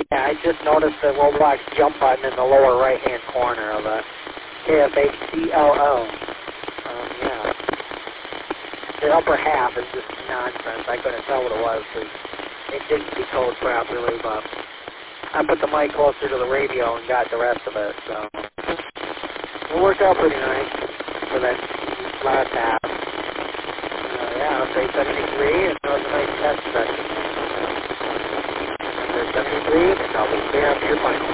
Yeah, I just noticed the Roblox jump button in the lower right-hand corner of the KFHCLO. Yeah. The upper half is just nonsense. I couldn't tell what it was because it didn't decode properly, but I put the mic closer to the radio and got the rest of it, so it worked out pretty nice for that last half. Yeah, I'll say 73, and that was a nice test session. Number 73, and I'll be clear up your mic.